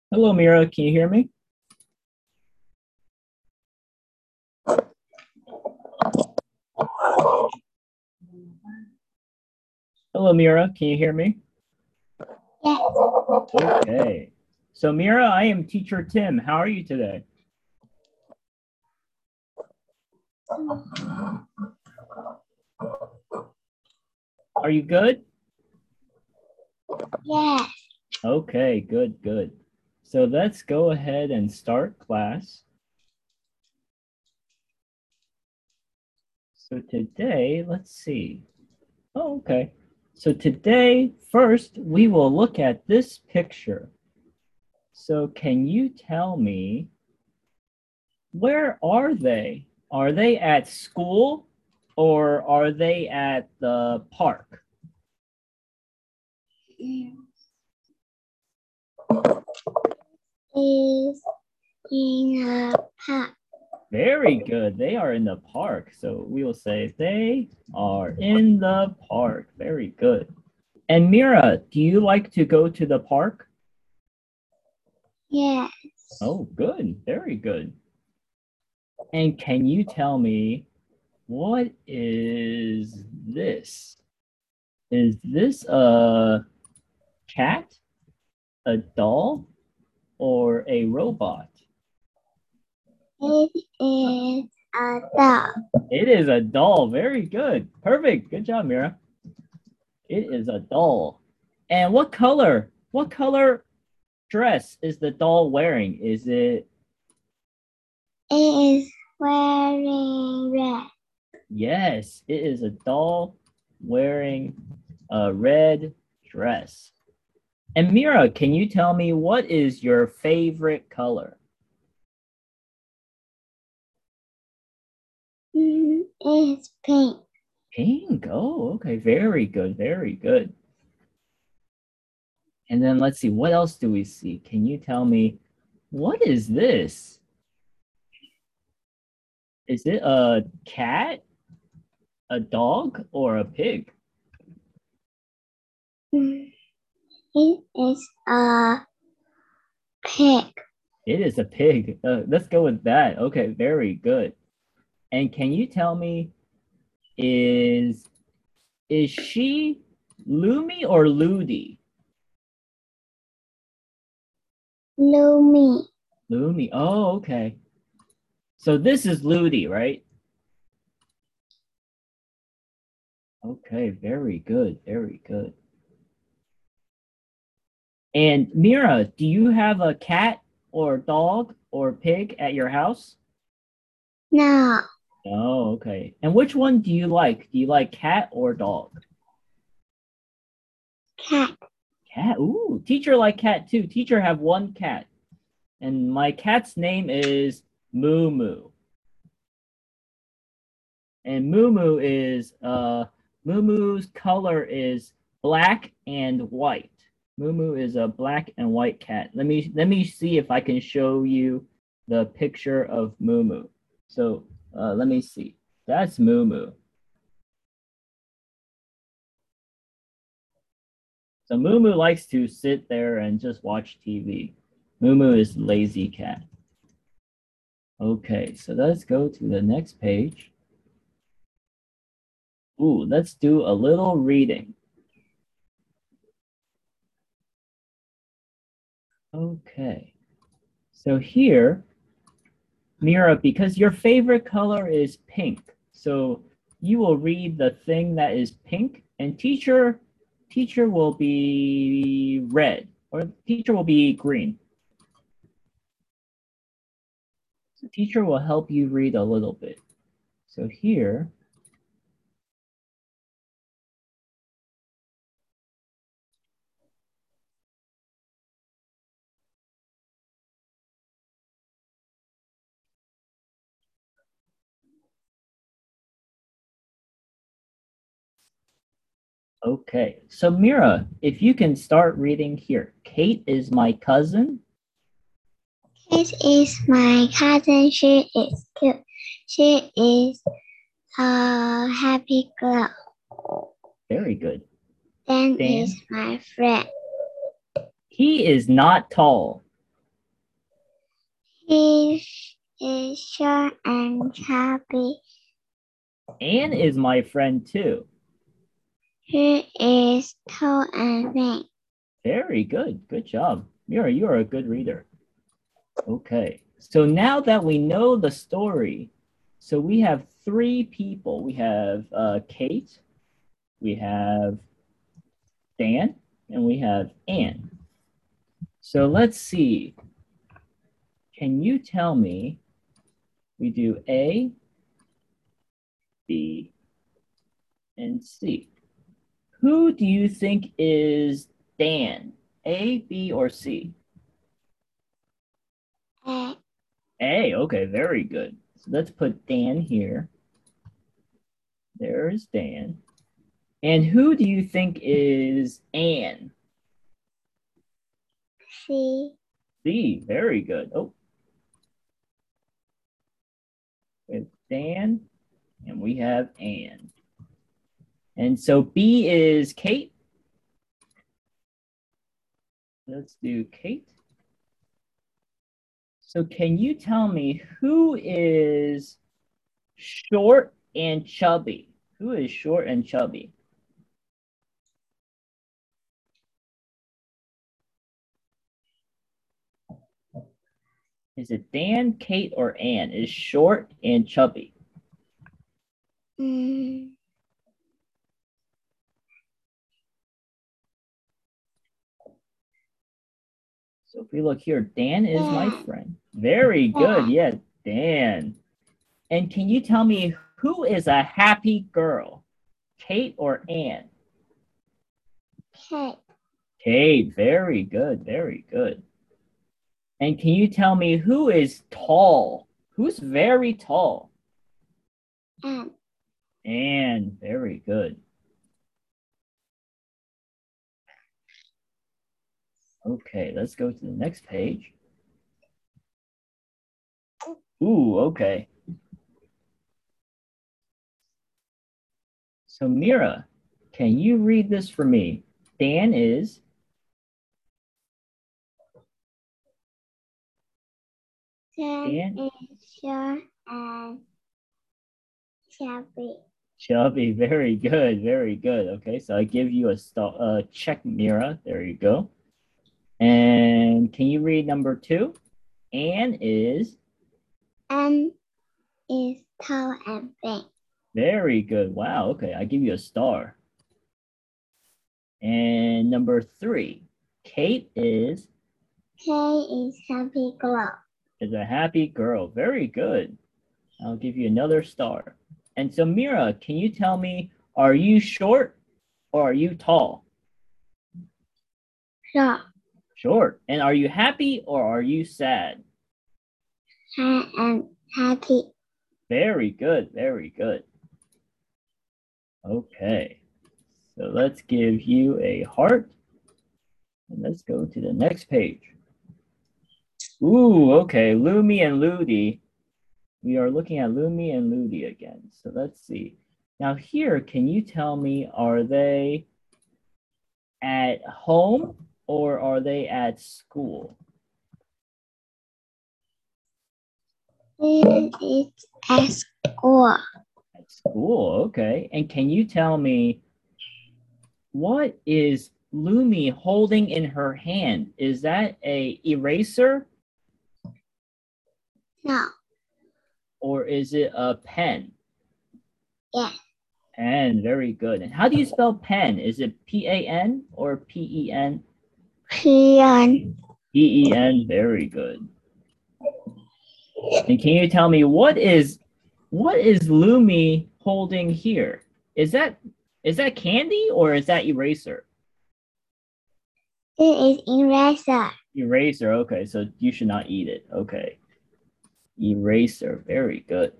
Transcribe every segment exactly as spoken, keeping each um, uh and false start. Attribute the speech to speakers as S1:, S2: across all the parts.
S1: Hello, Mira. Can you hear me? Hello, Mira. Can you hear me?
S2: Yes.
S1: Okay. So, Mira, I am teacher Tim. How are you today? Are you good?
S2: Yes.
S1: Okay, good, good. So let's go ahead and start class. So today, let's see. Oh, okay. So today, first, we will look at this picture. So can you tell me, where are they? Are they at school or are they at the park?
S2: Is in a park.
S1: Very good. They are in the park. So we will say they are in the park. Very good. And Mira, do you like to go to the park?
S2: Yes.
S1: Oh, good. Very good. And can you tell me, what is this? Is this a cat, a doll, or a robot?
S2: It is a dog.
S1: It is a doll. Very good. Perfect. Good job, Mira. It is a doll. And what color? What color dress is the doll wearing? Is it?
S2: It is wearing red.
S1: Yes, it is a doll wearing a red dress. And Mira, can you tell me, what is your favorite color?
S2: Mm, It is pink.
S1: Pink. Oh, okay. Very good. Very good. And then let's see, what else do we see? Can you tell me, what is this? Is it a cat, a dog, or a pig?
S2: Mm, It is a pig.
S1: It is a pig. Uh, let's go with that. Okay, very good. And can you tell me, is is she Lumi or Ludi?
S2: Lumi.
S1: Lumi. Oh, okay. So this is Ludi, right? Okay, very good. Very good. And Mira, do you have a cat or dog or pig at your house?
S2: No.
S1: Oh, okay. And which one do you like? Do you like cat or dog?
S2: Cat.
S1: Cat. Ooh, teacher like cat too. Teacher have one cat, and my cat's name is Moo Moo. And Moo Moo is uh Moo Moo's color is black and white. Moo Moo is a black and white cat. Let me let me see if I can show you the picture of Moo Moo. So uh, let me see. That's Moo Moo. So Moo Moo likes to sit there and just watch T V. Moo Moo is lazy cat. Okay, so let's go to the next page. Ooh, let's do a little reading. Okay, so here, Mira, because your favorite color is pink, so you will read the thing that is pink, and teacher teacher will be red, or teacher will be green. So teacher will help you read a little bit. So here, okay. So Mira, if you can start reading here. Kate is my cousin.
S2: This is my cousin. She is cute. She is a happy girl.
S1: Very good.
S2: Dan
S1: Dan.
S2: is my friend.
S1: He is not tall.
S2: He is short and chubby.
S1: Anne is my friend too.
S2: He is tall and thin.
S1: Very good. Good job. Mira, you are a good reader. Okay. So now that we know the story, so we have three people. We have uh, Kate, we have Dan, and we have Anne. So let's see. Can you tell me, we do A, B, and C. Who do you think is Dan? A, B, or C?
S2: A.
S1: A, okay, very good. So let's put Dan here. There's Dan. And who do you think is Anne?
S2: C.
S1: C, very good. Oh. With Dan, and we have Anne. And so B is Kate. Let's do Kate. So can you tell me who is short and chubby? Who is short and chubby? Is it Dan, Kate, or Anne? Is short and chubby?
S2: Mm.
S1: So if we look here, Dan is
S2: Dan.
S1: my friend. Very good.
S2: Dan.
S1: Yeah, Dan. And can you tell me who is a happy girl? Kate or Anne?
S2: Kate.
S1: Kate, very good, very good. And can you tell me who is tall? Who's very tall?
S2: Anne.
S1: Anne, very good. Okay, let's go to the next page. Ooh, okay. So Mira, can you read this for me? Dan is?
S2: Dan is short and chubby.
S1: Shelby, very good, very good. Okay, so I give you a star, uh, check, Mira. There you go. And can you read number two? Anne is?
S2: Anne is tall and thin.
S1: Very good. Wow, okay, I give you a star. And number three, Kate is?
S2: Kate is happy girl.
S1: Is a happy girl. Very good. I'll give you another star. And so Mira, can you tell me, are you short or are you tall?
S2: Short.
S1: Short. And are you happy or are you sad?
S2: I am happy.
S1: Very good, very good. Okay, so let's give you a heart. And let's go to the next page. Ooh, okay, Lumi and Ludi. We are looking at Lumi and Ludi again. So let's see. Now here, can you tell me, are they at home or are they at school?
S2: It is at school.
S1: At school, okay. And can you tell me, what is Lumi holding in her hand? Is that a eraser?
S2: No.
S1: Or is it a pen?
S2: Yes.
S1: Pen, very good. And how do you spell pen? Is it P A N or P E N?
S2: Pen.
S1: P E N, very good. And can you tell me, what is what is Lumi holding here? Is that is that candy or is that eraser?
S2: It is eraser.
S1: Eraser, okay, so you should not eat it. Okay. Eraser, very good.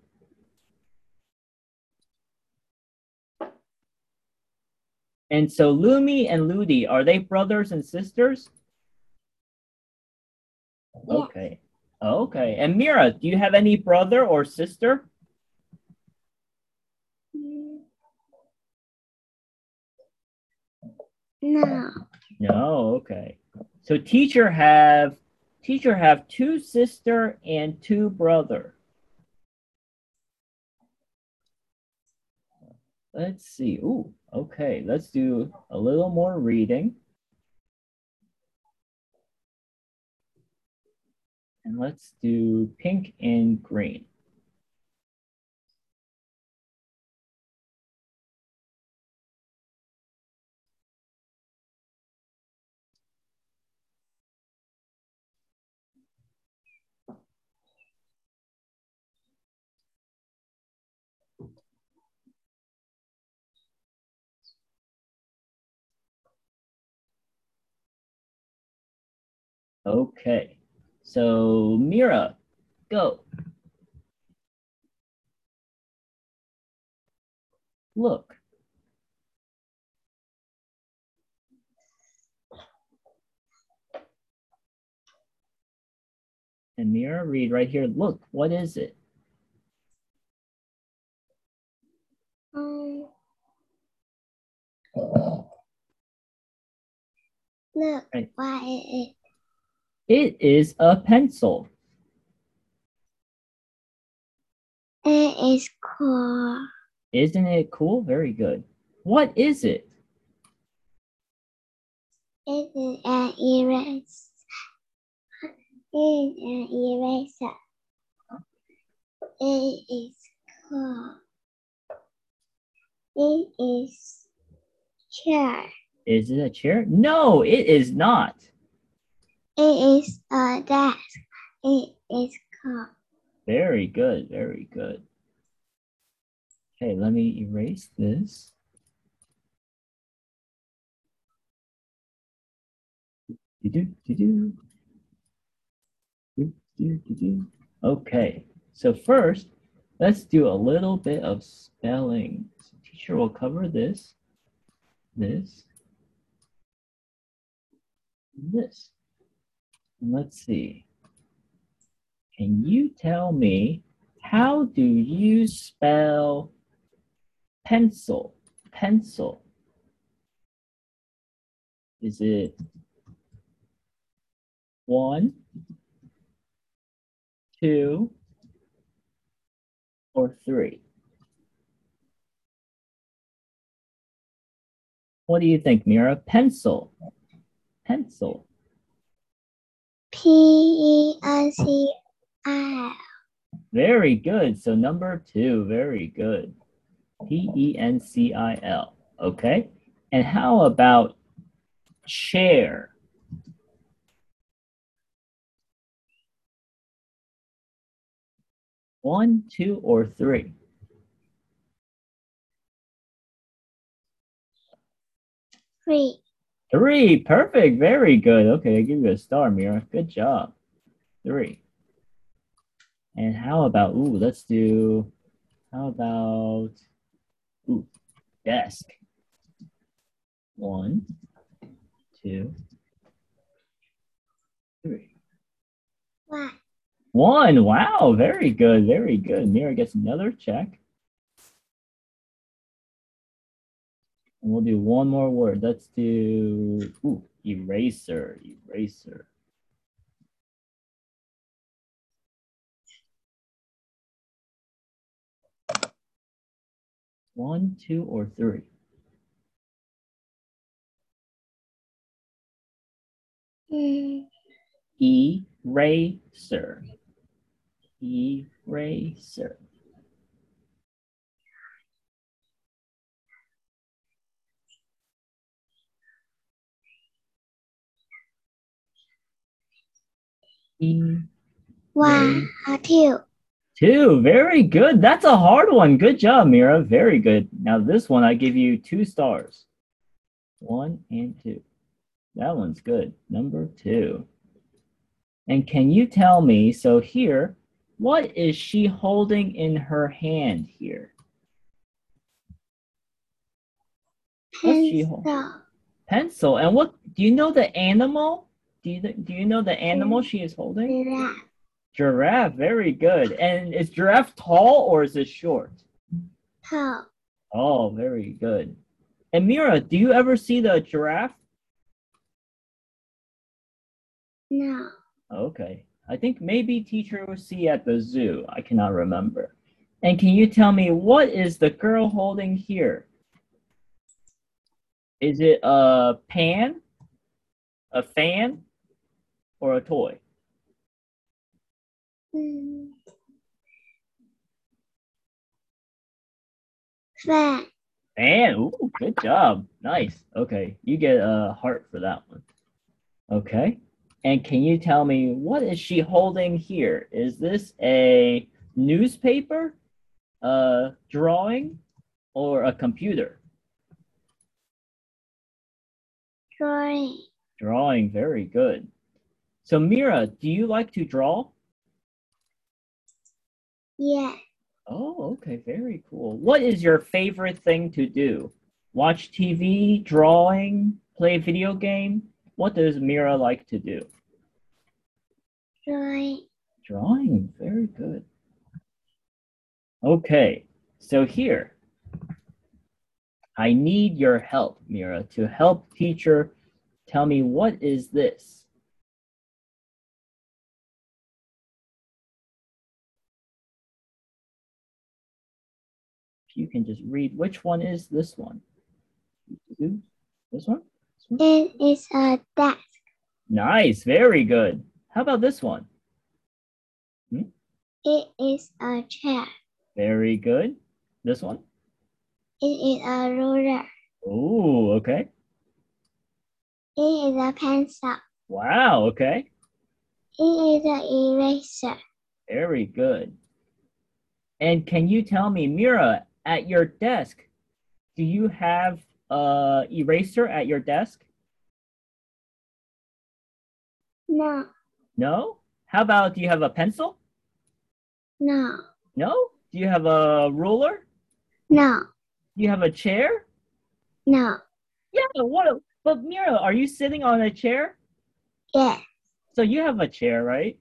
S1: And so Lumi and Ludi, are they brothers and sisters?
S2: Yes.
S1: Okay. Okay. And Mira, do you have any brother or sister?
S2: No.
S1: No, okay. So teacher have Teacher have two sister and two brother. Let's see. Ooh, okay. Let's do a little more reading. And let's do pink and green. Okay. So Mira, go. Look. And Mira, read right here. Look, what is it?
S2: Um, look,
S1: Right.
S2: what is it?
S1: It is a pencil.
S2: It is cool.
S1: Isn't it cool? Very good. What is it?
S2: It is an eraser. It is an eraser. It is cool. It is chair.
S1: Is it a chair? No, it is not.
S2: It is a desk. It is cool.
S1: Very good, very good. Okay, let me erase this. Do-do, do-do. Do-do, do-do. Okay, so first, let's do a little bit of spelling. So teacher will cover this, this, and this. And let's see. Can you tell me, how do you spell pencil? Pencil. Is it one, two, or three? What do you think, Mira? Pencil. Pencil.
S2: P E N C I L.
S1: Very good. So number two, very good. P E N C I L. Okay. And how about chair? One, two, or three?
S2: Three.
S1: Three. Perfect. Very good. Okay, I give you a star, Mira. Good job. Three. And how about, ooh, let's do, how about, ooh, desk. One, two, three.
S2: One.
S1: One. Wow. Very good. Very good. Mira gets another check. And we'll do one more word. Let's do, ooh, eraser. Eraser. One, two, or three?
S2: Mm.
S1: Eraser. Eraser. E
S2: One or two.
S1: Two. Very good. That's a hard one. Good job, Mira. Very good. Now this one, I give you two stars. One and two. That one's good. Number two. And can you tell me, so here, what is she holding in her hand here? What's she holding?
S2: Pencil.
S1: Pencil. And what, do you know the animal? Do you, do you know the animal she is holding?
S2: Giraffe.
S1: Giraffe. Very good. And is giraffe tall or is it short?
S2: Tall.
S1: Oh, very good. And Mira, do you ever see the giraffe?
S2: No.
S1: Okay. I think maybe teacher will see at the zoo. I cannot remember. And can you tell me what is the girl holding here? Is it a pan, a fan, or a toy?
S2: Mm. Fan.
S1: Fan. Ooh, good job. Nice. Okay. You get a heart for that one. Okay. And can you tell me what is she holding here? Is this a newspaper, a drawing, or a computer?
S2: Drawing.
S1: Drawing, very good. So Mira, do you like to draw?
S2: Yeah.
S1: Oh, okay, very cool. What is your favorite thing to do? Watch T V, drawing, play video game? What does Mira like to do?
S2: Drawing.
S1: Drawing, very good. Okay, so here, I need your help, Mira, to help teacher tell me what is this? If you can just read, which one is this one? This one? This one?
S2: It is a desk.
S1: Nice, very good. How about this one? Hmm?
S2: It is a chair.
S1: Very good. This one?
S2: It is a ruler.
S1: Oh, okay.
S2: It is a pencil.
S1: Wow, okay.
S2: It is an eraser.
S1: Very good. And can you tell me, Mira, at your desk, do you have a eraser at your desk?
S2: No.
S1: No? How about, do you have a pencil?
S2: No.
S1: No? Do you have a ruler?
S2: No.
S1: Do you have a chair?
S2: No.
S1: Yeah, what? A, but Mira, are you sitting on a chair?
S2: Yeah.
S1: So you have a chair, right?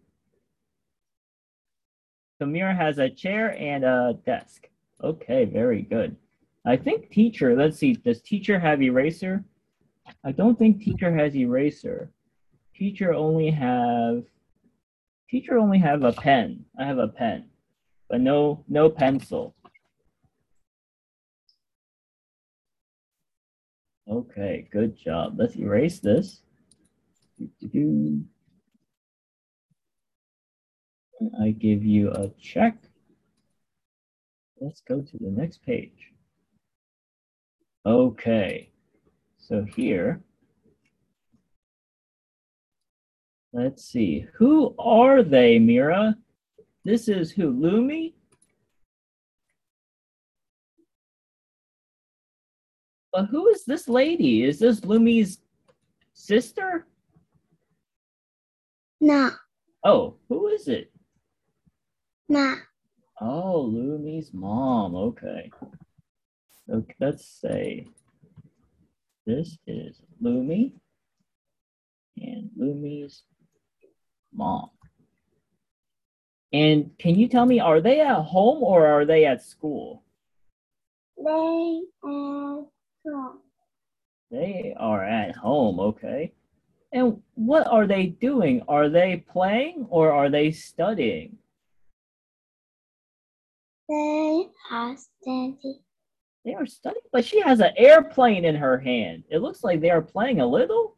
S1: So Mira has a chair and a desk. Okay, very good. I think teacher, let's see, does teacher have eraser? I don't think teacher has eraser. Teacher only have, teacher only have a pen. I have a pen, but no, no pencil. Okay, good job. Let's erase this. I give you a check. Let's go to the next page. Okay, so here, let's see. Who are they, Mira? This is who? Lumi? But who is this lady? Is this Lumi's sister?
S2: No.
S1: Oh, who is it?
S2: No.
S1: Oh, Lumi's mom. Okay. So let's say this is Lumi and Lumi's mom. And can you tell me, are they at home or are they at school?
S2: They are home.
S1: They are at home, okay. And what are they doing? Are they playing or are they studying?
S2: They are studying.
S1: They are studying, but she has an airplane in her hand. It looks like they are playing a little.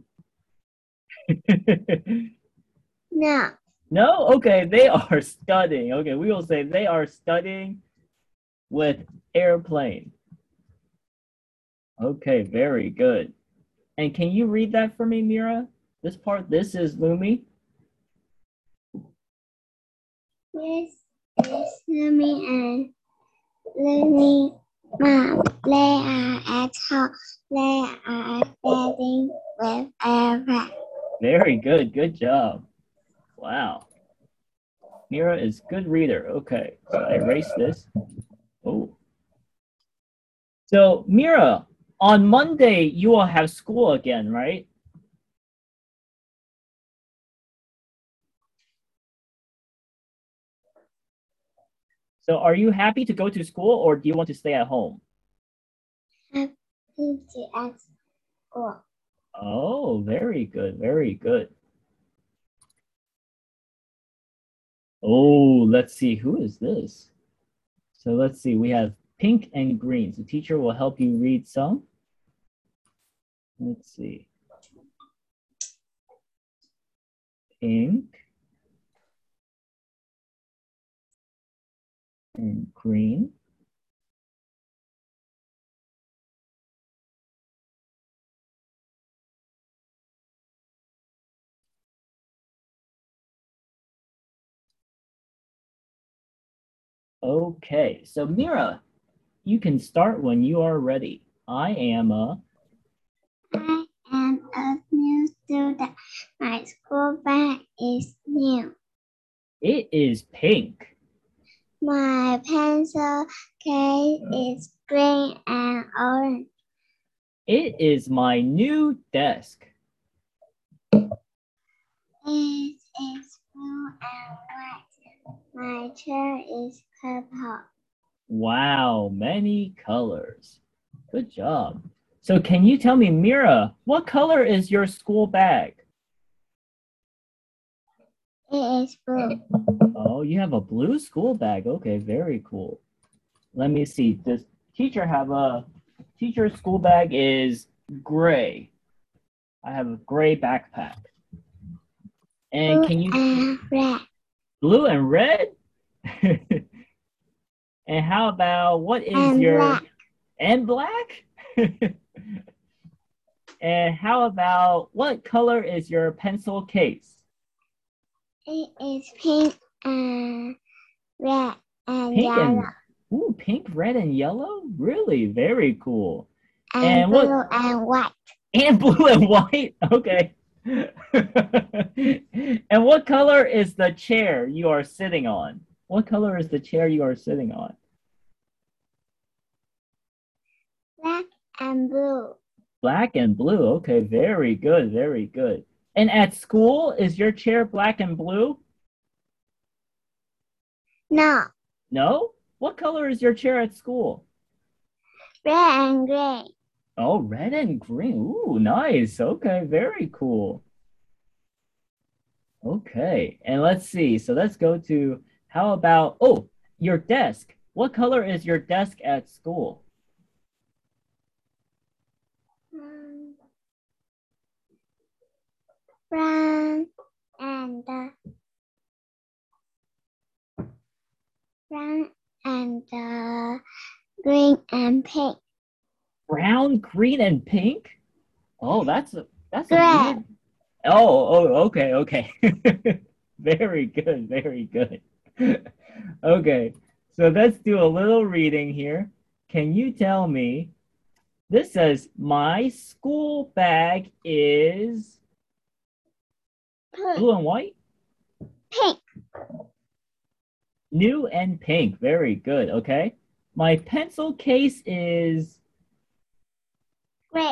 S2: No.
S1: No? Okay, they are studying. Okay, we will say they are studying with airplane. Okay, very good. And can you read that for me, Mira? This part, this is Lumi.
S2: This is Lumi and Lumi mom. They are at home. They are studying with airplane.
S1: Very good. Good job. Wow. Mira is good reader. Okay, so I erase this. Oh. So Mira, on Monday you will have school again, right? So are you happy to go to school or do you want to stay at home?
S2: Happy to at school.
S1: Oh, very good. Very good. Oh, let's see. Who is this? So let's see. We have pink and green. So teacher will help you read some. Let's see. Pink and green. Okay, so Mira, you can start when you are ready. I am a...
S2: I am a new student. My school bag is new.
S1: It is pink.
S2: My pencil case is green and orange.
S1: It is my new desk.
S2: It is blue and white. My chair is purple.
S1: Wow, many colors. Good job. So can you tell me, Mira, what color is your school bag?
S2: It is blue.
S1: Oh, you have a blue school bag. Okay, very cool. Let me see. Does teacher have a teacher's school bag is gray. I have a gray backpack. And
S2: Blue
S1: can you
S2: and red.
S1: blue and red? And how about what is
S2: And
S1: your
S2: black.
S1: and black? And how about what color is your pencil case?
S2: It is pink and red and
S1: Pink
S2: yellow.
S1: and ooh, pink, red, and yellow? Really? Very cool.
S2: And,
S1: And
S2: blue
S1: what
S2: and white.
S1: and blue and white? Okay. And what color is the chair you are sitting on? What color is the chair you are sitting on?
S2: Black and blue.
S1: Black and blue. Okay, very good, very good. And at school, is your chair black and blue?
S2: No.
S1: No? What color is your chair at school?
S2: Red and gray.
S1: Oh, red and green. Ooh, nice. Okay, very cool. Okay, and let's see. So let's go to how about, oh, your desk. What color is your desk at school?
S2: Um, brown and uh, brown and uh, green and pink.
S1: Brown, green, and pink? Oh, that's a that's a
S2: Gray.
S1: weird. Oh, oh, okay, okay. Very good, very good. Okay, so let's do a little reading here. Can you tell me? This says, my school bag is
S2: Pink.
S1: blue and white?
S2: Pink.
S1: New and pink. Very good. Okay. My pencil case is
S2: Gray.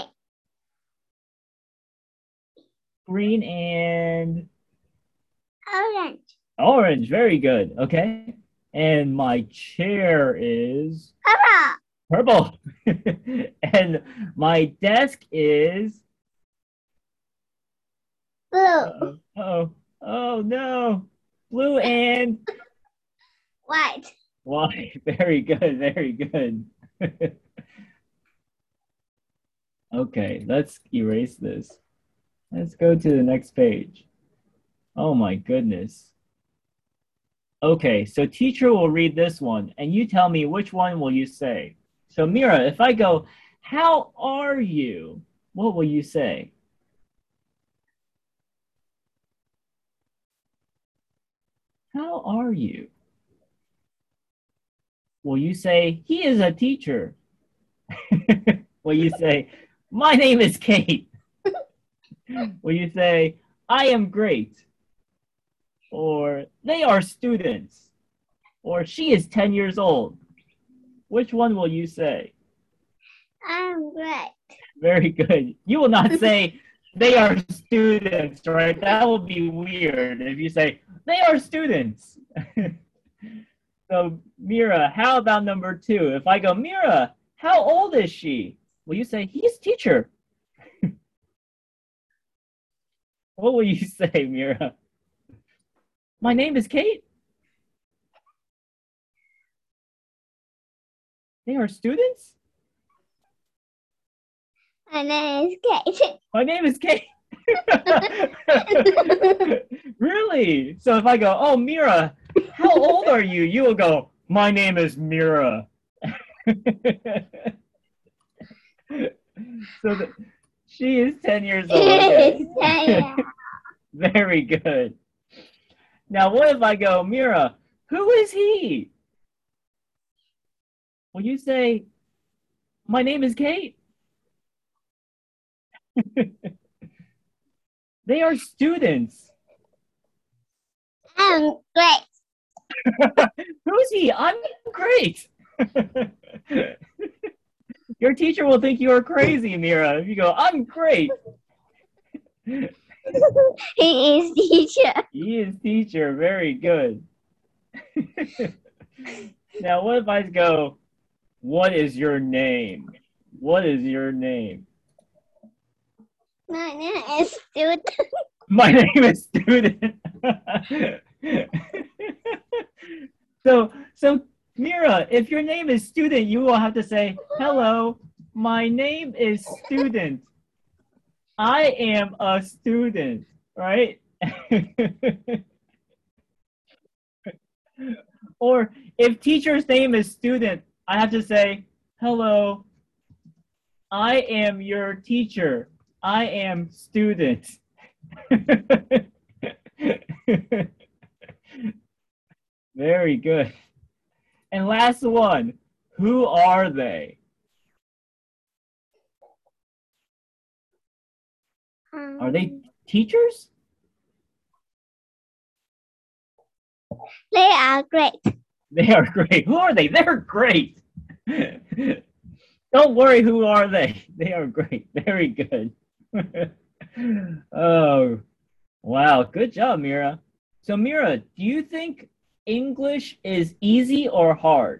S1: green and
S2: Orange.
S1: orange. Very good. Okay. And my chair is
S2: Purple.
S1: purple. And my desk is
S2: Blue.
S1: uh-oh, uh-oh. Oh no. Blue and
S2: White.
S1: white. Very good. Very good. Okay, let's erase this. Let's go to the next page. Oh my goodness. Okay, so teacher will read this one, and you tell me which one will you say. So Mira, if I go, how are you? What will you say? How are you? Will you say, he is a teacher? Will you say, my name is Kate? Will you say, I am great? Or they are students? Or she is ten years old? Which one will you say?
S2: I'm great.
S1: Very good. You will not say they are students, right? That will be weird if you say they are students. So, Mira, how about number two? If I go, Mira, how old is she? Will you say, he's teacher? What will you say, Mira? My name is Kate? They are students?
S2: My name is Kate.
S1: My name is Kate. Really? So if I go, oh, Mira, how old are you? You will go, my name is Mira. So the, she is ten years old. Okay.
S2: Yeah.
S1: Very good. Now, what if I go, Mira, who is he? Will you say, my name is Kate? They are students.
S2: I'm great.
S1: Who's he? I'm great. Your teacher will think you are crazy, Mira, if you go, I'm great.
S2: He is teacher.
S1: He is teacher. Very good. Now, what if I go, what is your name? What is your name?
S2: My name is student.
S1: My name is student. so, so Mira, if your name is student, you will have to say, hello, my name is student. I am a student, right? Or if teacher's name is student, I have to say, hello, I am your teacher. I am student. Very good. And last one, who are they?
S2: Um,
S1: Are they teachers?
S2: They are great.
S1: They are great. Who are they? They're great. Don't worry, who are they? They are great. Very good. Oh, wow. Good job, Mira. So, Mira, do you think English is easy or hard?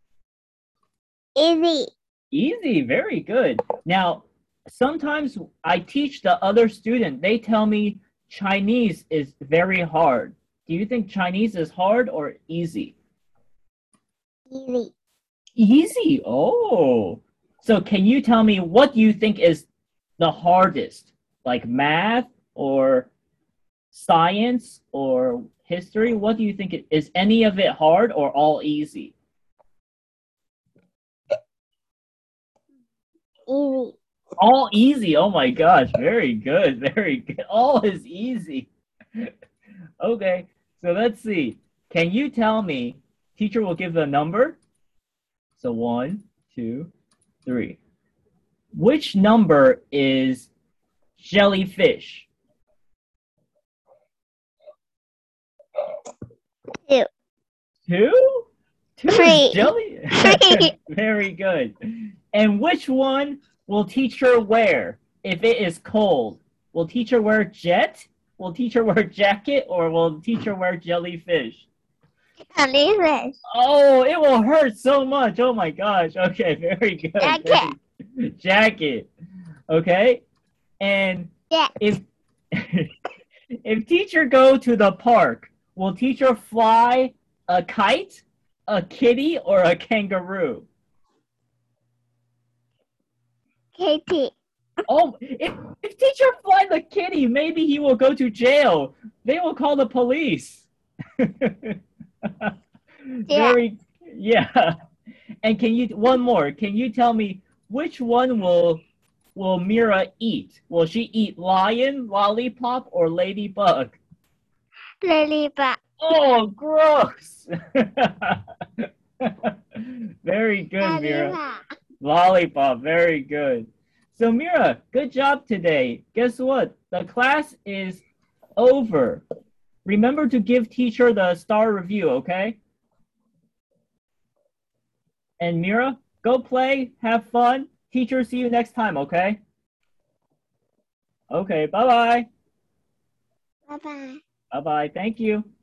S2: Easy.
S1: Easy. Very good. Now, sometimes I teach the other student. They tell me Chinese is very hard. Do you think Chinese is hard or easy?
S2: Easy.
S1: Easy. Oh. So can you tell me what you think is the hardest? Like math or science or history? What do you think it is? Any of it hard or all easy?
S2: Easy.
S1: All easy. Oh my gosh. Very good. Very good. All is easy. Okay. So let's see. Can you tell me, teacher will give the number. So one, two, three. Which number is jellyfish?
S2: Two.
S1: Two? Two
S2: Three.
S1: is jelly?
S2: Three.
S1: Very good. And which one will teacher wear if it is cold? Will teacher wear jet? Will teacher wear jacket? Or will teacher wear jellyfish?
S2: Jellyfish.
S1: Oh, it will hurt so much. Oh my gosh. Okay, very good.
S2: Jacket.
S1: Very- Jacket. Okay. And
S2: Yeah.
S1: if if teacher go to the park, will teacher fly a kite, a kitty, or a kangaroo?
S2: Katie.
S1: Oh, if, if teacher fly the kitty, maybe he will go to jail. They will call the police. Very, yeah. And can you, one more, can you tell me which one will will Mira eat? Will she eat lion, lollipop, or ladybug?
S2: Ladybug.
S1: Oh, gross. Very good, Mira.
S2: Lollipop.
S1: Lollipop, very good. So Mira, good job today. Guess what? The class is over. Remember to give teacher the star review, okay? And Mira, go play, have fun. Teacher, see you next time, okay? Okay, bye-bye.
S2: Bye bye.
S1: Bye-bye, thank you.